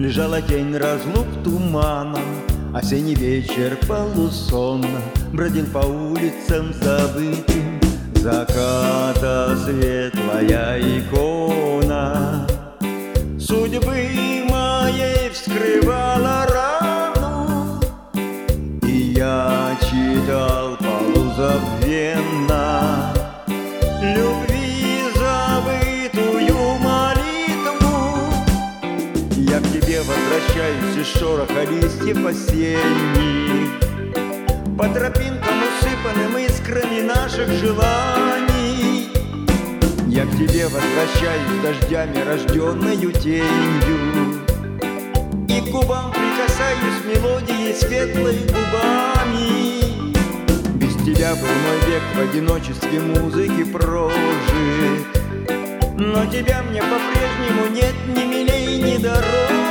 Лежала тень разлук туманом, осенний вечер полусонно бродил по улицам забытым, заката светлая икона судьбы моей вскрывала рану, и я читал полузабвенно любви забытую молитву. Я к тебе возвращаюсь из шороха листьев осенних, по тропинкам, усыпанным искрами наших желаний. Я к тебе возвращаюсь дождями, рожденною тенью, и к губам прикасаюсь мелодией светлой губами. Без тебя был мой век в одиночестве музыки прожит, но тебя мне по-прежнему нет ни милей, ни дороже.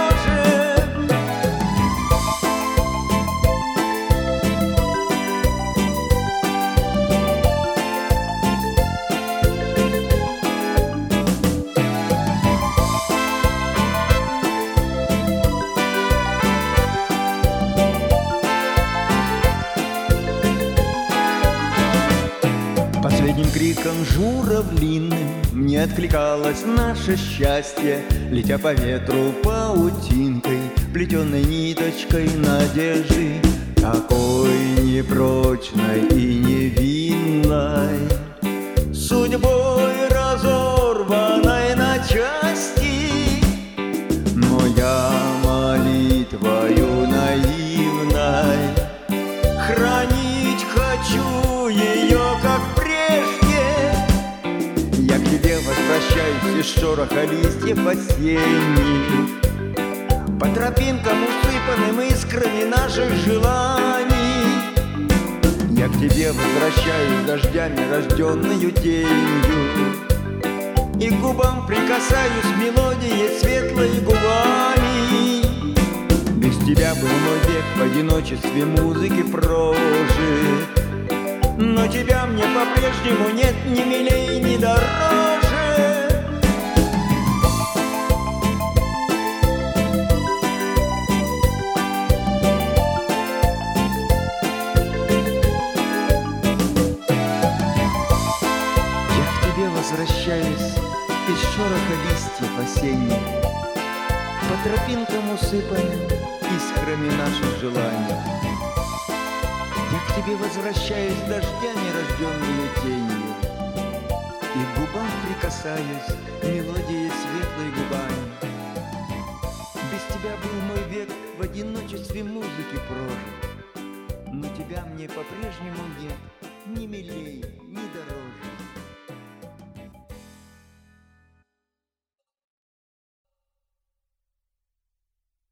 Последним криком журавлиным мне откликалось наше счастье, летя по ветру паутинкой, плетеной ниточкой надежды, такой непрочной и невинной, судьбой разорванной на части. Но я молитвою наивной хранить хочу ее, как я к тебе возвращаюсь из шороха листьев осенних, по тропинкам, усыпанным искрами наших желаний. Я к тебе возвращаюсь дождями, рожденною тенью, и к губам прикасаюсь мелодией светлой губами. Без тебя был мой век в одиночестве музыки прожит, но тебя мне по-прежнему нет ни милей, ни дороже. Я к тебе возвращаюсь из шороха листьев осенних, по тропинкам, усыпанным искрами наших желаний. Я к тебе возвращаюсь дождями, рожденную тенью, и к губам прикасаюсь мелодией светлой губами. Без тебя был мой век в одиночестве музыки прожит, но тебя мне по-прежнему нет ни милей, ни дороже.